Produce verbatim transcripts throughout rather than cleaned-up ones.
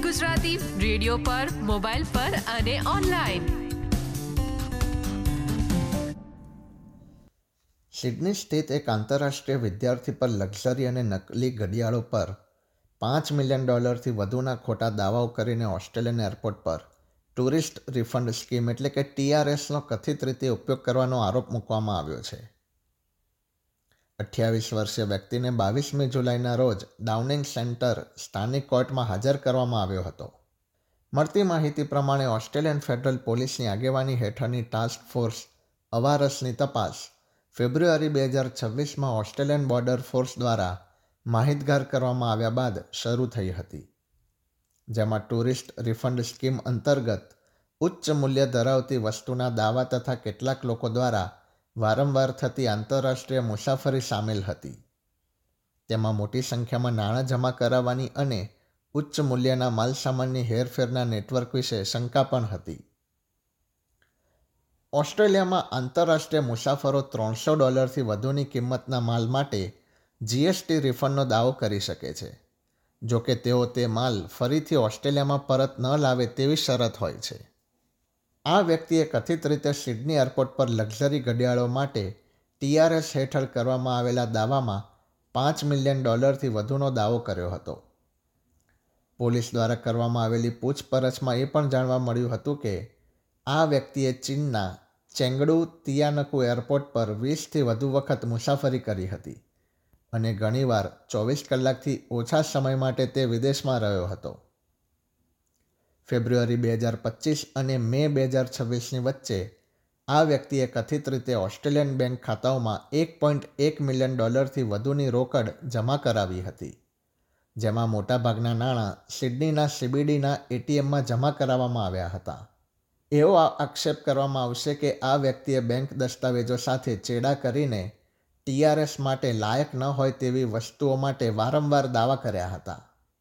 Gujarati radio પર, mobile પર અને ઓનલાઈન. સિડની સ્થિત એક આંતરરાષ્ટ્રીય વિદ્યાર્થી પર લક્ઝરી અને નકલી ઘડિયાળો પર પાંચ મિલિયન ડોલરથી વધુના ખોટા દાવાઓ કરીને ઓસ્ટ્રેલિયન એરપોર્ટ પર ટુરિસ્ટ રિફંડ સ્કીમ એટલે કે ટીઆરએસનો કથિત રીતે ઉપયોગ કરવાનો આરોપ મૂકવામાં આવ્યો છે. અઠ્યાવીસ વર્ષીય વ્યક્તિને બાવીસમી જુલાઈના રોજ ડાઉનિંગ સેન્ટર સ્થાનિક કોર્ટમાં હાજર કરવામાં આવ્યો હતો. મળતી માહિતી પ્રમાણે ઓસ્ટ્રેલિયન ફેડરલ પોલીસની આગેવાની હેઠળની ટાસ્ક ફોર્સ અવારસની તપાસ ફેબ્રુઆરી બે હજાર છવ્વીસમાં ઓસ્ટ્રેલિયન બોર્ડર ફોર્સ દ્વારા માહિતગાર કરવામાં આવ્યા બાદ શરૂ થઈ હતી, જેમાં ટુરિસ્ટ રિફંડ સ્કીમ અંતર્ગત ઉચ્ચ મૂલ્ય ધરાવતી વસ્તુના દાવા તથા કેટલાક લોકો દ્વારા વારંવાર થતી આંતરરાષ્ટ્રીય મુસાફરી સામેલ હતી. તેમાં મોટી સંખ્યામાં નાણાં જમા કરાવવાની અને ઉચ્ચ મૂલ્યના માલસામાનની હેરફેરના નેટવર્ક વિશે શંકા પણ હતી. ઓસ્ટ્રેલિયામાં આંતરરાષ્ટ્રીય મુસાફરો ત્રણસો ડોલરથી વધુની કિંમતના માલ માટે જીએસટી રિફંડનો દાવો કરી શકે છે, જો કે તેઓ તે માલ ફરીથી ઓસ્ટ્રેલિયામાં પરત ન લાવે તેવી શરત હોય છે. આ વ્યક્તિએ કથિત રીતે સિડની એરપોર્ટ પર લક્ઝરી ઘડિયાળો માટે ટીઆરએસ હેઠળ કરવામાં આવેલા દાવામાં પાંચ મિલિયન ડોલરથી વધુનો દાવો કર્યો હતો. પોલીસ દ્વારા કરવામાં આવેલી પૂછપરછમાં એ પણ જાણવા મળ્યું હતું કે આ વ્યક્તિએ ચીનના ચેંગડુ તિયાનકુ એરપોર્ટ પર વીસથી વધુ વખત મુસાફરી કરી હતી અને ઘણીવાર ચોવીસ કલાકથી ઓછા સમય માટે તે વિદેશમાં રહ્યો હતો. ફેબ્રુઆરી બે હજાર પચીસ અને મે બે હજાર છવ્વીસની વચ્ચે આ વ્યક્તિએ કથિત રીતે ઓસ્ટ્રેલિયન બેંક ખાતાઓમાં એક પોઈન્ટ એક મિલિયન ડોલરથી વધુની રોકડ જમા કરાવી હતી, જેમાં મોટાભાગના નાણાં સિડનીના સીબીડીના એટીએમમાં જમા કરાવવામાં આવ્યા હતા. એવો આક્ષેપ કરવામાં આવશે કે આ વ્યક્તિએ બેંક દસ્તાવેજો સાથે ચેડા કરીને ટીઆરએસ માટે લાયક ન હોય તેવી વસ્તુઓ માટે વારંવાર દાવા કર્યા હતા.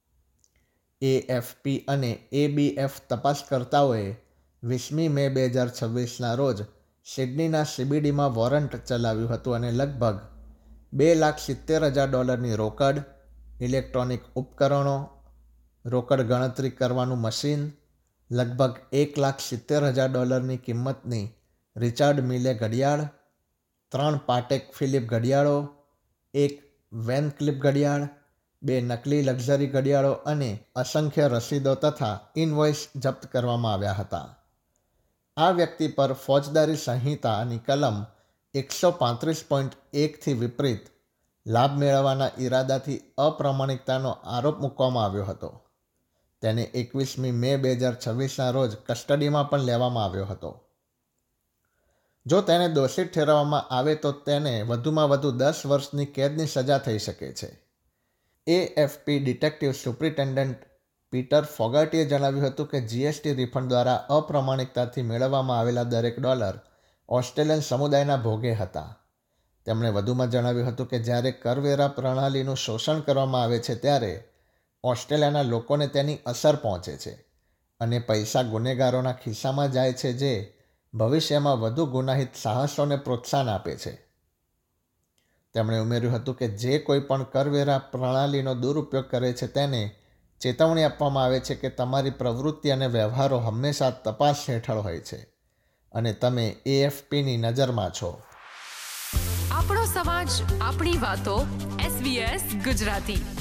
એએફપી અને એબીએફ તપાસકર્તાઓએ વીસમી મે બે હજાર છવ્વીસના રોજ સિડનીના સીબીડીમાં વોરંટ ચલાવ્યું હતું અને લગભગ બે લાખ સિત્તેર હજાર ડોલરની રોકડ, ઇલેક્ટ્રોનિક ઉપકરણો, રોકડ ગણતરી કરવાનું મશીન, લગભગ એક લાખ સિત્તેર હજાર ડોલરની કિંમતની રિચાર્ડ મિલે ઘડિયાળ, ત્રણ પાટેક ફિલિપ ઘડિયાળો, એક વેન ક્લિપ ઘડિયાળ, બે નકલી લક્ઝરી ઘડિયાળો અને અસંખ્ય રસીદો તથા ઇનવોઇસ જપ્ત કરવામાં આવ્યા હતા. આ વ્યક્તિ પર ફોજદારી સંહિતાની કલમ એકસો પાંત્રીસ પોઈન્ટ એકથી વિપરીત લાભ મેળવવાના ઈરાદાથી અપ્રામાણિકતાનો આરોપ મૂકવામાં આવ્યો હતો. તેને એકવીસમી મે બે હજાર છવ્વીસના રોજ કસ્ટડીમાં પણ લેવામાં આવ્યો હતો. જો તેને દોષિત ઠેરવવામાં આવે તો તેને વધુમાં વધુ દસ વર્ષની કેદની સજા થઈ શકે છે. એએફપી ડિટેક્ટિવ સુપ્રિન્ટેન્ડન્ટ પીટર ફોગાટીએ જણાવ્યું હતું કે જીએસટી રિફંડ દ્વારા અપ્રામાણિકતાથી મેળવવામાં આવેલા દરેક ડોલર ઓસ્ટ્રેલિયન સમુદાયના ભોગે હતા. તેમણે વધુમાં જણાવ્યું હતું કે જ્યારે કરવેરા પ્રણાલીનું શોષણ કરવામાં આવે છે ત્યારે ઓસ્ટ્રેલિયાના લોકોને તેની અસર પહોંચે છે અને પૈસા ગુનેગારોના ખિસ્સામાં જાય છે, જે ભવિષ્યમાં વધુ ગુનાહિત સાહસોને પ્રોત્સાહન આપે છે. તેમણે ઉમેર્યું હતું કે જે કોઈ પણ કરવેરા પ્રણાલીનો દુરુપયોગ કરે છે તેને ચેતવણી આપવામાં આવે છે કે તમારી પ્રવૃત્તિ અને વ્યવહારો હંમેશા તપાસ હેઠળ હોય છે અને તમે એએફપીની નજરમાં છો. આપણો સમાજ, આપણી વાતો. એસબીએસ ગુજરાતી.